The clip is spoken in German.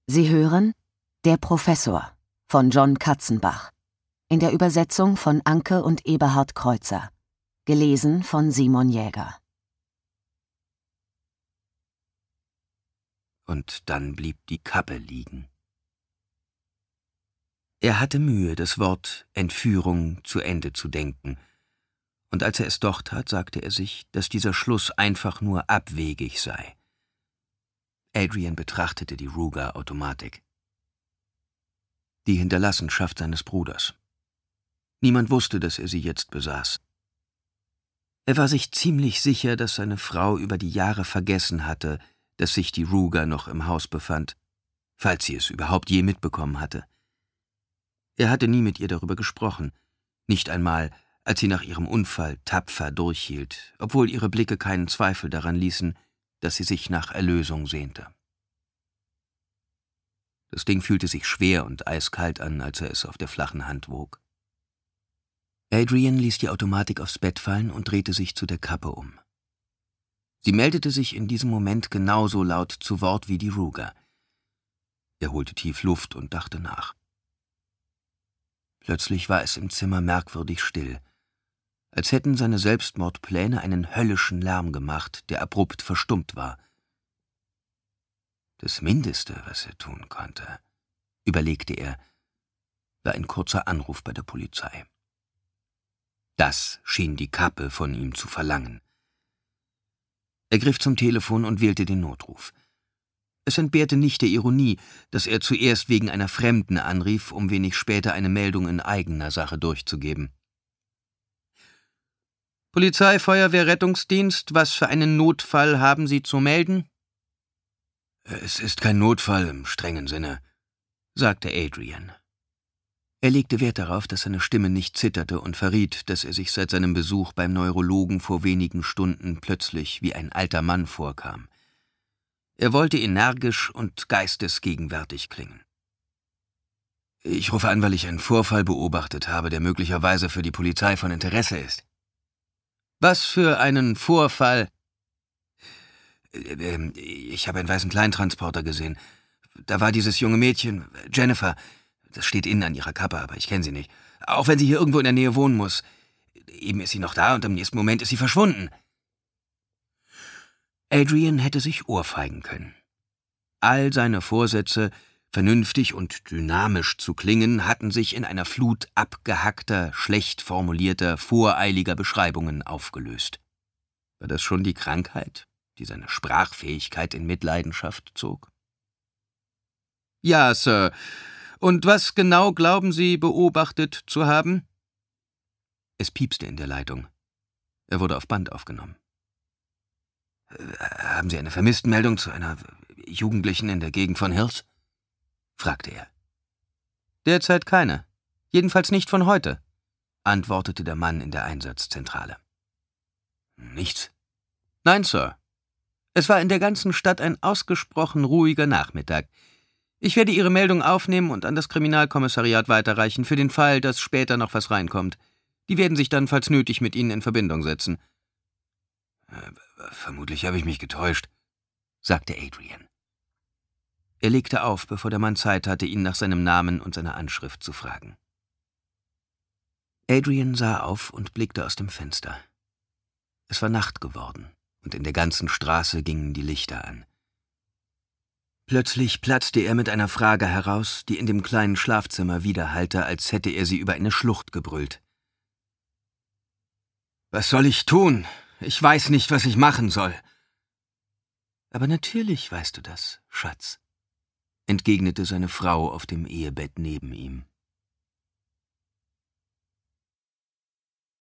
Sie hören Der Professor von John Katzenbach in der Übersetzung von Anke und Eberhard Kreuzer, gelesen von Simon Jäger. Und dann blieb die Kappe liegen. Er hatte Mühe, das Wort Entführung zu Ende zu denken, und als er es doch tat, sagte er sich, dass dieser Schluss einfach nur abwegig sei. Adrian betrachtete die Ruger-Automatik. Die Hinterlassenschaft seines Bruders. Niemand wusste, dass er sie jetzt besaß. Er war sich ziemlich sicher, dass seine Frau über die Jahre vergessen hatte, dass sich die Ruger noch im Haus befand, falls sie es überhaupt je mitbekommen hatte. Er hatte nie mit ihr darüber gesprochen, nicht einmal, als sie nach ihrem Unfall tapfer durchhielt, obwohl ihre Blicke keinen Zweifel daran ließen, dass sie sich nach Erlösung sehnte. Das Ding fühlte sich schwer und eiskalt an, als er es auf der flachen Hand wog. Adrian ließ die Automatik aufs Bett fallen und drehte sich zu der Kappe um. Sie meldete sich in diesem Moment genauso laut zu Wort wie die Ruger. Er holte tief Luft und dachte nach. Plötzlich war es im Zimmer merkwürdig still, als hätten seine Selbstmordpläne einen höllischen Lärm gemacht, der abrupt verstummt war. Das Mindeste, was er tun konnte, überlegte er, war ein kurzer Anruf bei der Polizei. Das schien die Kappe von ihm zu verlangen. Er griff zum Telefon und wählte den Notruf. Es entbehrte nicht der Ironie, dass er zuerst wegen einer Fremden anrief, um wenig später eine Meldung in eigener Sache durchzugeben. »Polizei, Feuerwehr, Rettungsdienst, was für einen Notfall haben Sie zu melden?« »Es ist kein Notfall im strengen Sinne«, sagte Adrian. Er legte Wert darauf, dass seine Stimme nicht zitterte und verriet, dass er sich seit seinem Besuch beim Neurologen vor wenigen Stunden plötzlich wie ein alter Mann vorkam. Er wollte energisch und geistesgegenwärtig klingen. »Ich rufe an, weil ich einen Vorfall beobachtet habe, der möglicherweise für die Polizei von Interesse ist.« »Was für einen Vorfall?« »Ich habe einen weißen Kleintransporter gesehen. Da war dieses junge Mädchen, Jennifer. Das steht innen an ihrer Kappe, aber ich kenne sie nicht. Auch wenn sie hier irgendwo in der Nähe wohnen muss. Eben ist sie noch da und im nächsten Moment ist sie verschwunden.« Adrian hätte sich ohrfeigen können. All seine Vorsätze, vernünftig und dynamisch zu klingen, hatten sich in einer Flut abgehackter, schlecht formulierter, voreiliger Beschreibungen aufgelöst. War das schon die Krankheit, die seine Sprachfähigkeit in Mitleidenschaft zog? »Ja, Sir. Und was genau glauben Sie, beobachtet zu haben?« Es piepste in der Leitung. Er wurde auf Band aufgenommen. »Haben Sie eine Vermisstenmeldung zu einer Jugendlichen in der Gegend von Hills?« fragte er. »Derzeit keine. Jedenfalls nicht von heute«, antwortete der Mann in der Einsatzzentrale. »Nichts?« »Nein, Sir. Es war in der ganzen Stadt ein ausgesprochen ruhiger Nachmittag. Ich werde Ihre Meldung aufnehmen und an das Kriminalkommissariat weiterreichen, für den Fall, dass später noch was reinkommt. Die werden sich dann, falls nötig, mit Ihnen in Verbindung setzen.« »Vermutlich habe ich mich getäuscht«, sagte Adrian. Er legte auf, bevor der Mann Zeit hatte, ihn nach seinem Namen und seiner Anschrift zu fragen. Adrian sah auf und blickte aus dem Fenster. Es war Nacht geworden, und in der ganzen Straße gingen die Lichter an. Plötzlich platzte er mit einer Frage heraus, die in dem kleinen Schlafzimmer widerhallte, als hätte er sie über eine Schlucht gebrüllt. »Was soll ich tun? Ich weiß nicht, was ich machen soll.« »Aber natürlich weißt du das, Schatz«, entgegnete seine Frau auf dem Ehebett neben ihm.